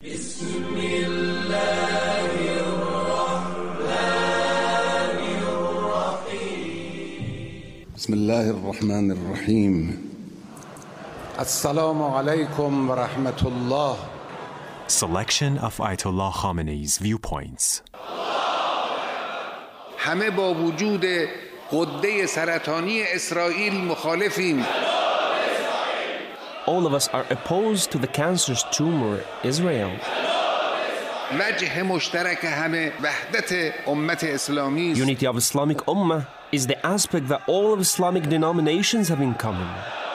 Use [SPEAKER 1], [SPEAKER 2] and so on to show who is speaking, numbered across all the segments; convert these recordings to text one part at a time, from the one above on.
[SPEAKER 1] بسم الله الرحمن الرحیم. السلام علیکم و رحمت الله.
[SPEAKER 2] Selection of Ayatollah Khamenei's viewpoints.
[SPEAKER 1] همه با وجود غده سرطانی اسرائیل مخالفیم.
[SPEAKER 3] All of us are opposed to the cancerous tumor, Israel.
[SPEAKER 1] وجه مشترک همه وحدت امت اسلامی است.
[SPEAKER 3] Unity of Islamic Ummah is the aspect that all of Islamic denominations have in common.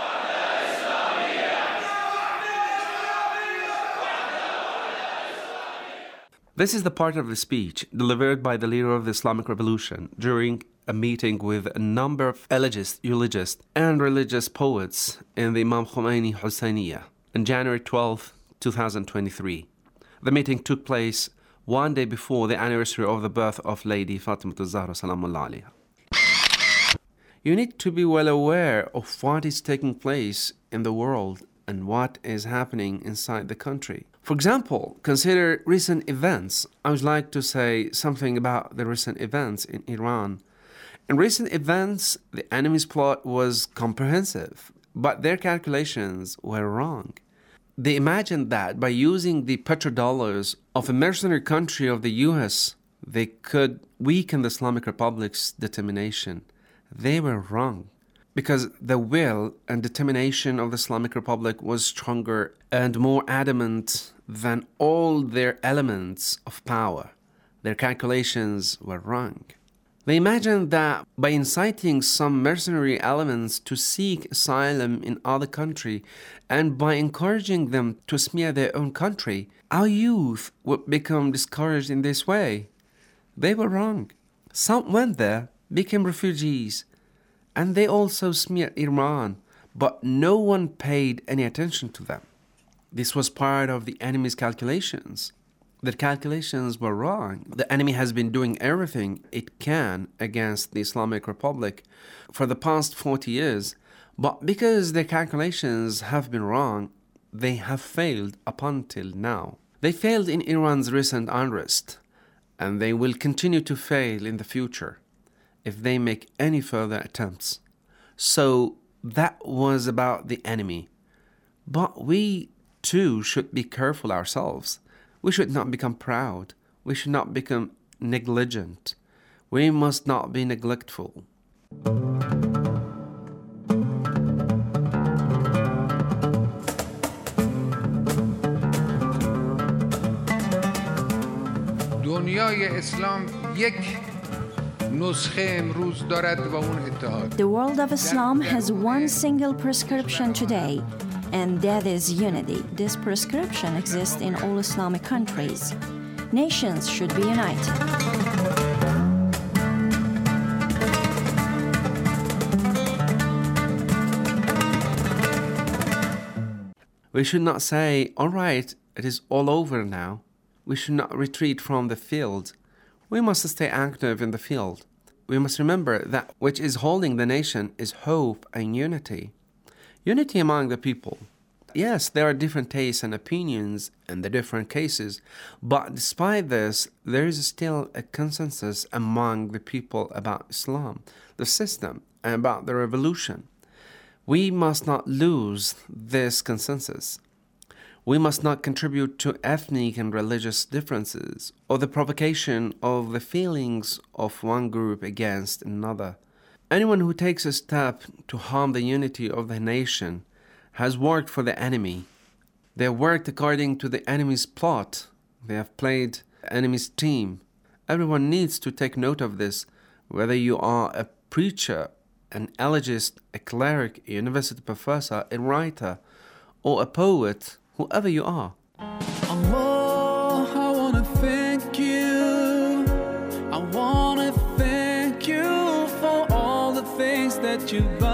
[SPEAKER 3] This is the part of the speech delivered by the leader of the Islamic Revolution during a meeting with a number of elegists, eulogists, and religious poets in the Imam Khomeini Husseiniya on January 12, 2023. The meeting took place one day before the anniversary of the birth of Lady Fatima Zahra Salamullah alayha. You need to be well aware of what is taking place in the world and what is happening inside the country. For example, consider recent events. I would like to say something about the recent events in Iran. In recent events, the enemy's plot was comprehensive, but their calculations were wrong. They imagined that by using the petrodollars of a mercenary country of the US, they could weaken the Islamic Republic's determination. They were wrong, because the will and determination of the Islamic Republic was stronger and more adamant than all their elements of power. Their calculations were wrong. They imagined that by inciting some mercenary elements to seek asylum in other country and by encouraging them to smear their own country, our youth would become discouraged in this way. They were wrong. Some went there, became refugees, and they also smeared Iran, but no one paid any attention to them. This was part of the enemy's calculations. The calculations were wrong. The enemy has been doing everything it can against the Islamic Republic for the past 40 years, but because their calculations have been wrong, they have failed up until now. They failed in Iran's recent unrest, and they will continue to fail in the future if they make any further attempts. So that was about the enemy. But we too should be careful ourselves. We should not become proud. We should not become negligent. We must not be neglectful.
[SPEAKER 1] دنیای اسلام یک نسخه امروز دارد و اون اتحاد.
[SPEAKER 4] The world of Islam has one single prescription today, and that is unity. This prescription exists in all Islamic countries. Nations should be united.
[SPEAKER 3] We should not say, all right, it is all over now. We should not retreat from the field. We must stay active in the field. We must remember that which is holding the nation is hope and unity. Unity among the people. Yes, there are different tastes and opinions in the different cases, but despite this, there is still a consensus among the people about Islam, the system, and about the revolution. We must not lose this consensus. We must not contribute to ethnic and religious differences or the provocation of the feelings of one group against another. Anyone who takes a step to harm the unity of the nation has worked for the enemy. They have worked according to the enemy's plot. They have played the enemy's team. Everyone needs to take note of this, whether you are a preacher, an elegist, a cleric, a university professor, a writer, or a poet, whoever you are.
[SPEAKER 5] Allah, I wanna thank you. I wanna thank you for all the things that you've done.